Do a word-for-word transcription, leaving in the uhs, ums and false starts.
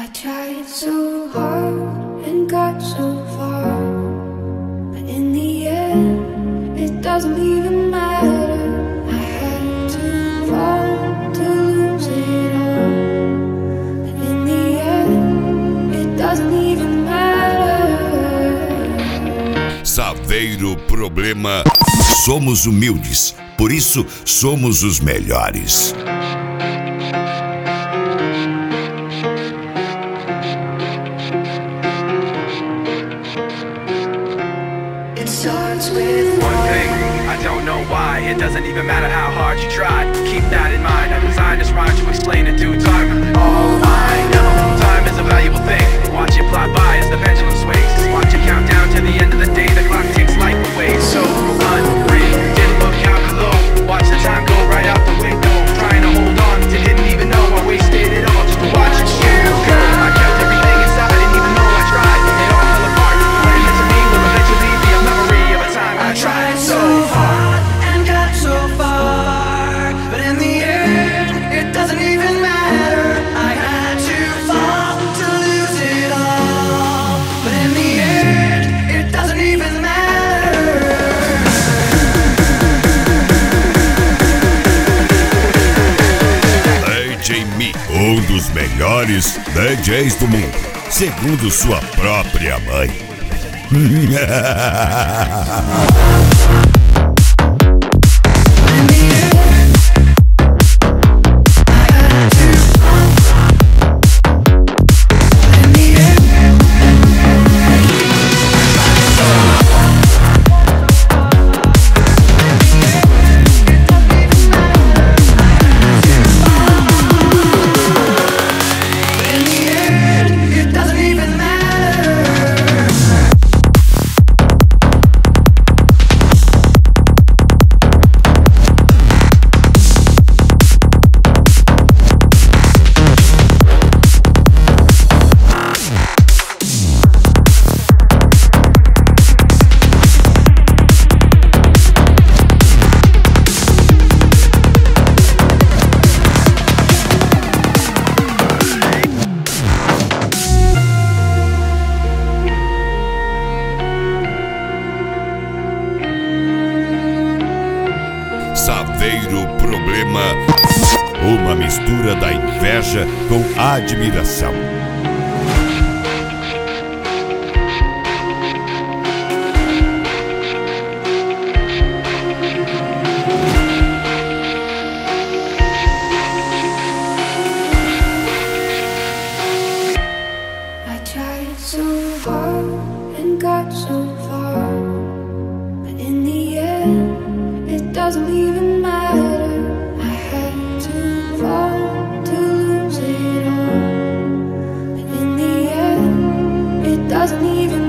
tried so hard and got so far, but in the end, it doesn't even matter. I had to fall to lose it all, but in the end, it doesn't even matter. Saveiro Problema. Somos humildes, por isso somos os melhores. It starts with one thing, I don't know why. It doesn't even matter how hard you try. Keep that in mind. I designed this rhyme to explain in due time. All I know, time is a valuable thing. Watch it fly by as the pendulum swings. Watch it count down to the end of the day. The clock takes life away. So unreal, didn't look out below. Watch the time go right out the window. Trying to hold on to didn't even know I wasted it all just to watch it go. I kept everything inside, didn't even know I tried. It all fell apart. What it meant to me will eventually be a memory of a time I tried so hard and got so far, but in the end, it doesn't even matter. I had to fall to lose it all, but in the end, it doesn't even matter. D J Mi, um dos melhores D Js do mundo, segundo sua própria mãe. Saveiro Problema. Uma mistura da inveja com admiração. I tried so hard and got so far, but in the end, it doesn't even matter. I had to fall to lose it all, but in the end, it doesn't even